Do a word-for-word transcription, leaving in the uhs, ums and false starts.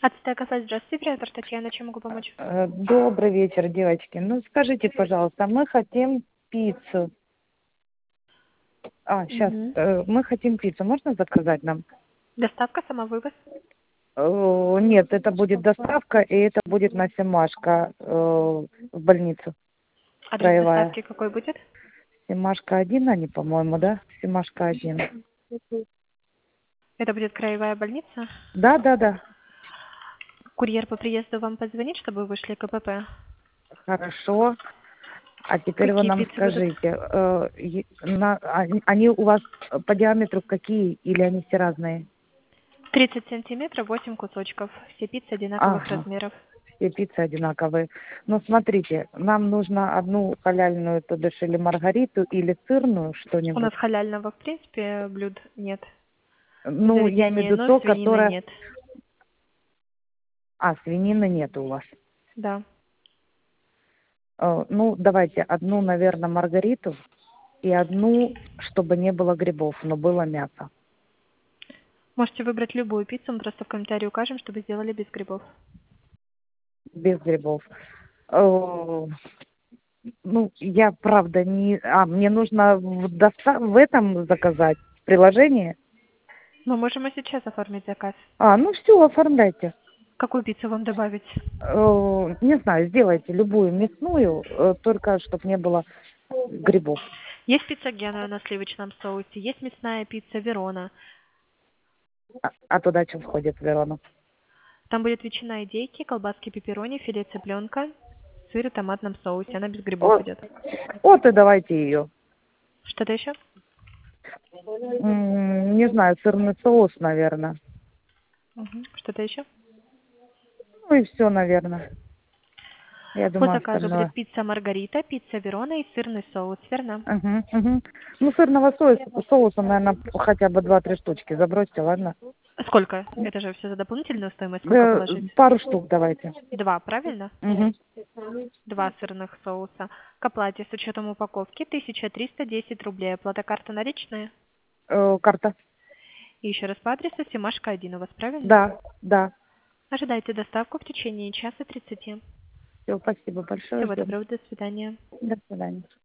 Ацтека, здравствуйте, оператор Татьяна, чем могу помочь? Э, Добрый вечер, девочки. Ну, скажите, пожалуйста, мы хотим пиццу. А, сейчас. Мгм. Мы хотим пиццу. Можно заказать нам? Доставка, самовывоз. Э, Нет, это будет доставка, и это будет на Семашко, э, в больницу Адрес краевая. доставки какой будет? Семашко один, они, по-моему, да? Семашко один. Это будет краевая больница. Да, да, да. Курьер по приезду вам позвонит, чтобы вы вышли к КПП. Хорошо. А теперь вы Какие нам пиццы будут? скажите, э, е- на- они они у вас по диаметру какие, или они все разные? тридцать сантиметров, восемь кусочков. Все пиццы одинаковых Ага. размеров. Все пиццы одинаковые. Но смотрите, нам нужно одну халяльную тудыш или маргариту, или сырную У нас что-нибудь. халяльного, в принципе, блюд нет. В Ну, я имею в заведении, виду но то, свинины которое... нет. А, свинины нет у вас. Да. Э, Ну, давайте одну, наверное, маргариту и одну, чтобы не было грибов, но было мясо. Можете выбрать любую пиццу, мы просто в комментарии укажем, чтобы сделали без грибов. Без грибов. Э, Ну, я правда не... А, мне нужно в, доста... в этом заказать, в приложении. Мы можем и сейчас оформить заказ. А, ну все, оформляйте. Какую пиццу вам добавить? Э, Не знаю, сделайте любую мясную, э, только чтобы не было грибов. Есть пицца Гена на сливочном соусе, есть мясная пицца Верона. А, а туда что входит в Верону? Там будет ветчина индейки, колбаски пепперони, филе цыпленка, сыр в томатном соусе. Она без грибов Вот, идет. вот и давайте ее. Что-то еще? М, Не знаю, сырный соус, наверное. Мгм. Что-то еще? Ну и все, наверное. Я По думаю, заказу будет остальное. пицца Маргарита, пицца Верона и сырный соус, верно? Угу, угу. Ну, сырного соуса, соуса, наверное, хотя бы два-три штучки. Забросьте, ладно? Сколько? Это же все за дополнительную стоимость. Сколько Э, положить? пару штук давайте. Два, правильно? Угу. Два сырных соуса. К оплате с учетом упаковки тысяча триста десять рублей. Оплата карта наличная. Э, карта. И еще раз по адресу Семашко один у вас, правильно? Да, да. Ожидайте доставку в течение часа тридцати. Все, спасибо большое, Всего ждем. доброго, до свидания. До свидания.